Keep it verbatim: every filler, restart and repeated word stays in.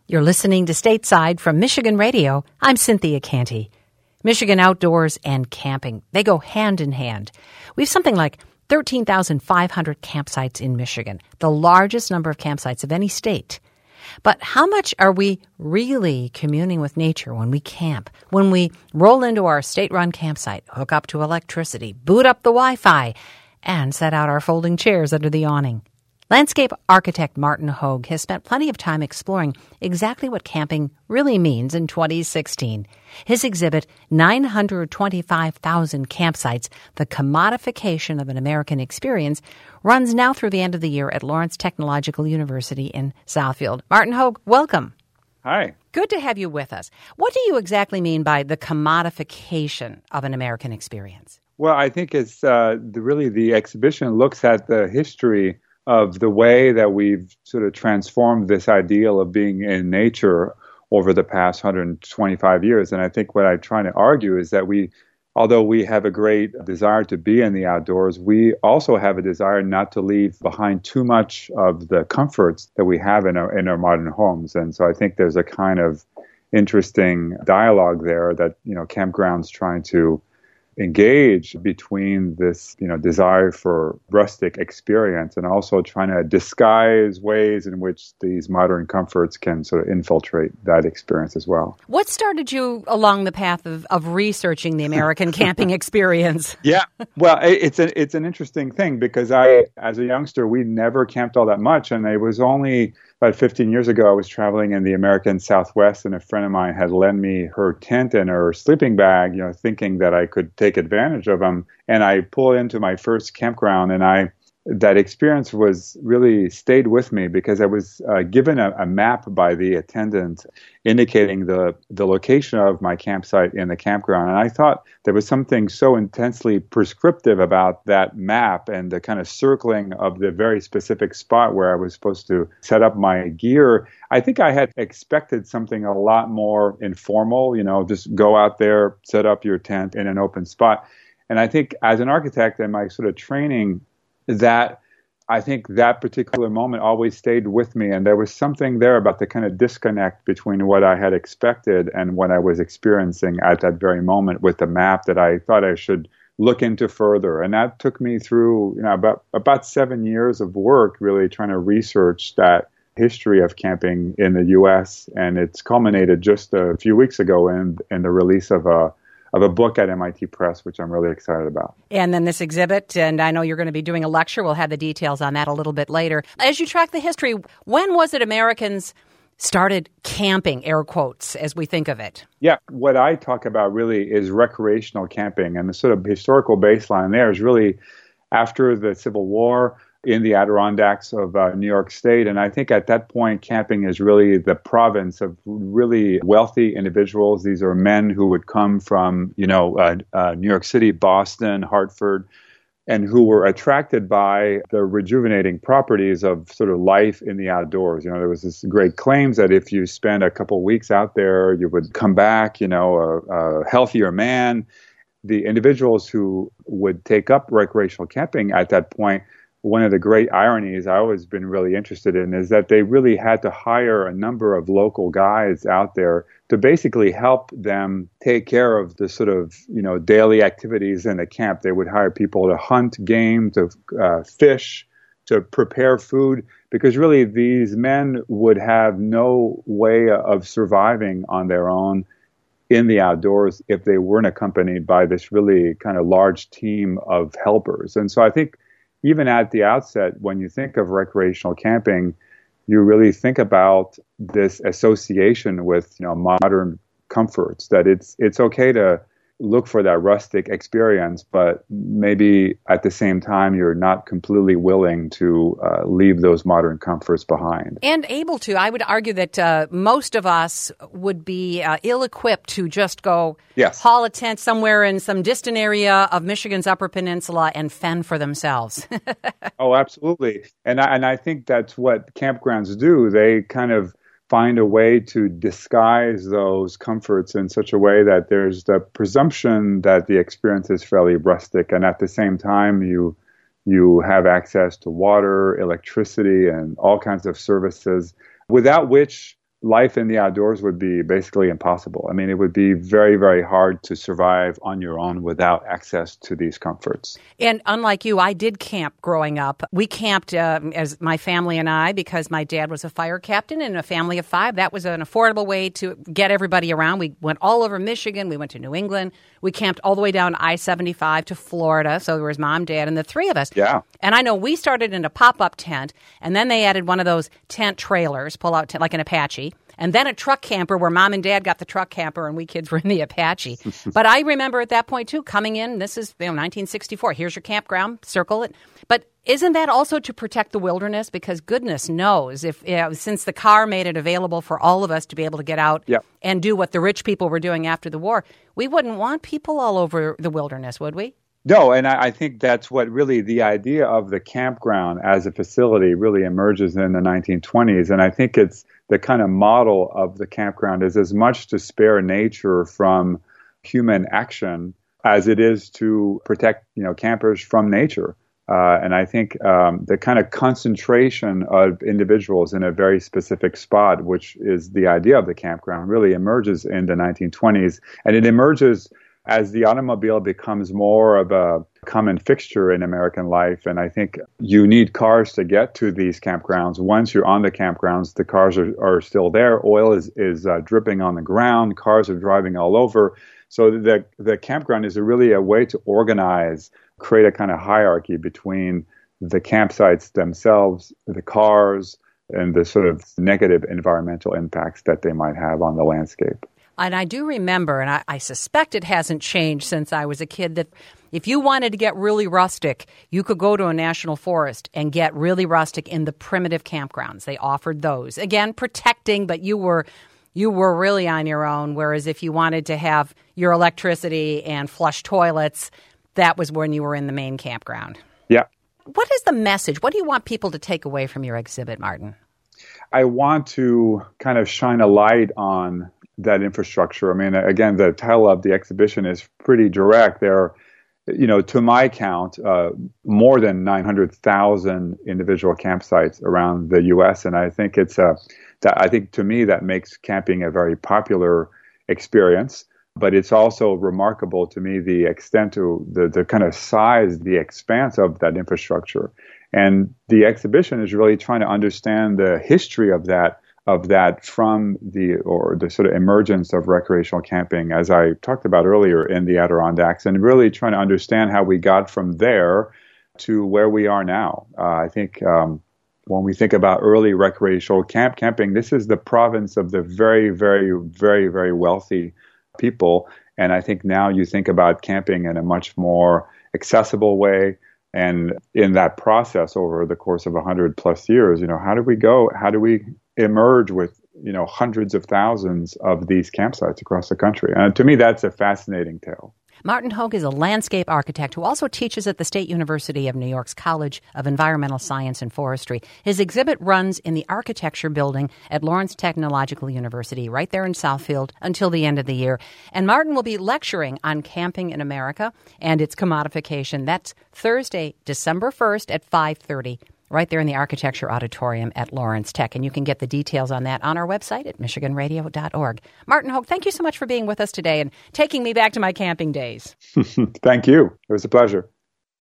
You're listening to Stateside from Michigan Radio. I'm Cynthia Canty. Michigan outdoors and camping, they go hand in hand. We have something like thirteen thousand five hundred campsites in Michigan, the largest number of campsites of any state. But how much are we really communing with nature when we camp? When we roll into our state-run campsite, hook up to electricity, boot up the Wi-Fi, and set out our folding chairs under the awning? Landscape architect Martin Hogue has spent plenty of time exploring exactly what camping really means in twenty sixteen. His exhibit, nine hundred twenty-five thousand Campsites, The Commodification of an American Experience, runs now through the end of the year at Lawrence Technological University in Southfield. Martin Hogue, welcome. Hi. Good to have you with us. What do you exactly mean by the commodification of an American experience? Well, I think it's uh, the, really the exhibition looks at the history of the way that we've sort of transformed this ideal of being in nature over the past one hundred twenty-five years. And I think what I'm trying to argue is that we, although we have a great desire to be in the outdoors, we also have a desire not to leave behind too much of the comforts that we have in our, in our modern homes. And so I think there's a kind of interesting dialogue there that, you know, Campground's trying to engage between this, you know, desire for rustic experience and also trying to disguise ways in which these modern comforts can sort of infiltrate that experience as well. What started you along the path of, of researching the American camping experience? Yeah, well, it's a, it's an interesting thing because I, as a youngster, we never camped all that much, and it was only about fifteen years ago, I was traveling in the American Southwest, and a friend of mine had lent me her tent and her sleeping bag, you know, thinking that I could take advantage of them. And I pulled into my first campground, and I that experience was really stayed with me because I was uh, given a, a map by the attendant indicating the, the location of my campsite in the campground. And I thought there was something so intensely prescriptive about that map and the kind of circling of the very specific spot where I was supposed to set up my gear. I think I had expected something a lot more informal, you know, just go out there, set up your tent in an open spot. And I think as an architect and my sort of training, that I think that particular moment always stayed with me. And there was something there about the kind of disconnect between what I had expected and what I was experiencing at that very moment with the map that I thought I should look into further. And that took me through, you know, about, about seven years of work, really trying to research that history of camping in the U S. And it's culminated just a few weeks ago in, in the release of a of a book at M I T Press, which I'm really excited about. And then this exhibit, and I know you're going to be doing a lecture. We'll have the details on that a little bit later. As you track the history, when was it Americans started camping, air quotes, as we think of it? Yeah, what I talk about really is recreational camping. And the sort of historical baseline there is really after the Civil War, in the Adirondacks of uh, New York State. And I think at that point, camping is really the province of really wealthy individuals. These are men who would come from, you know, uh, uh, New York City, Boston, Hartford, and who were attracted by the rejuvenating properties of sort of life in the outdoors. You know, there was this great claims that if you spend a couple of weeks out there, you would come back, you know, a, a healthier man. The individuals who would take up recreational camping at that point, one of the great ironies I've always been really interested in is that they really had to hire a number of local guides out there to basically help them take care of the sort of, you know, daily activities in the camp. They would hire people to hunt game, to uh, fish, to prepare food, because really these men would have no way of surviving on their own in the outdoors if they weren't accompanied by this really kind of large team of helpers. And so I think even at the outset, when you think of recreational camping, you really think about this association with, you know, modern comforts, that it's it's okay to look for that rustic experience, but maybe at the same time, you're not completely willing to uh, leave those modern comforts behind. And able to. I would argue that uh, most of us would be uh, ill-equipped to just go yes. haul a tent somewhere in some distant area of Michigan's Upper Peninsula and fend for themselves. Oh, absolutely. And I, and I think that's what campgrounds do. They kind of find a way to disguise those comforts in such a way that there's the presumption that the experience is fairly rustic, and at the same time you you have access to water, electricity, and all kinds of services, without which life in the outdoors would be basically impossible. I mean, it would be very, very hard to survive on your own without access to these comforts. And unlike you, I did camp growing up. We camped uh, as my family and I, because my dad was a fire captain and a family of five. That was an affordable way to get everybody around. We went all over Michigan. We went to New England. We camped all the way down I seventy-five to Florida. So there was mom, dad, and the three of us. Yeah. And I know we started in a pop-up tent, and then they added one of those tent trailers, pull-out tent, like an Apache. And then a truck camper where mom and dad got the truck camper and we kids were in the Apache. But I remember at that point, too, coming in, this is you know, nineteen sixty-four. Here's your campground, circle it. But isn't that also to protect the wilderness? Because goodness knows, if you know, since the car made it available for all of us to be able to get out yep. and do what the rich people were doing after the war, we wouldn't want people all over the wilderness, would we? No, and I, I think that's what really the idea of the campground as a facility really emerges in the nineteen twenties. And I think it's the kind of model of the campground is as much to spare nature from human action as it is to protect, you know, campers from nature. Uh, and I think um, the kind of concentration of individuals in a very specific spot, which is the idea of the campground, really emerges in the nineteen twenties. And it emerges as the automobile becomes more of a common fixture in American life. And I think you need cars to get to these campgrounds. Once you're on the campgrounds, the cars are, are still there. Oil is, is uh, dripping on the ground. Cars are driving all over. So the, the campground is a really a way to organize, create a kind of hierarchy between the campsites themselves, the cars, and the sort of negative environmental impacts that they might have on the landscape. And I do remember, and I, I suspect it hasn't changed since I was a kid, that if you wanted to get really rustic, you could go to a national forest and get really rustic in the primitive campgrounds. They offered those. Again, protecting, but you were you were really on your own, whereas if you wanted to have your electricity and flush toilets, that was when you were in the main campground. Yeah. What is the message? What do you want people to take away from your exhibit, Martin? I want to kind of shine a light on that infrastructure. I mean, again, the title of the exhibition is pretty direct. There are, you know, to my count, uh, more than nine hundred thousand individual campsites around the U S. And I think it's a, that I think to me that makes camping a very popular experience. But it's also remarkable to me the extent to the, the kind of size, the expanse of that infrastructure. And the exhibition is really trying to understand the history of that of that from the or the sort of emergence of recreational camping, as I talked about earlier, in the Adirondacks, and really trying to understand how we got from there to where we are now. Uh, I think um, when we think about early recreational camp camping, this is the province of the very, very, very, very wealthy people. And I think now you think about camping in a much more accessible way. And in that process, over the course of a hundred plus years, you know, how do we go? How do we emerge with, you know, hundreds of thousands of these campsites across the country? And to me, that's a fascinating tale. Martin Hogue is a landscape architect who also teaches at the State University of New York's College of Environmental Science and Forestry. His exhibit runs in the Architecture Building at Lawrence Technological University, right there in Southfield, until the end of the year. And Martin will be lecturing on camping in America and its commodification. That's Thursday, December first at five thirty. Right there in the Architecture Auditorium at Lawrence Tech. And you can get the details on that on our website at michigan radio dot org. Martin Hogue, thank you so much for being with us today and taking me back to my camping days. Thank you. It was a pleasure.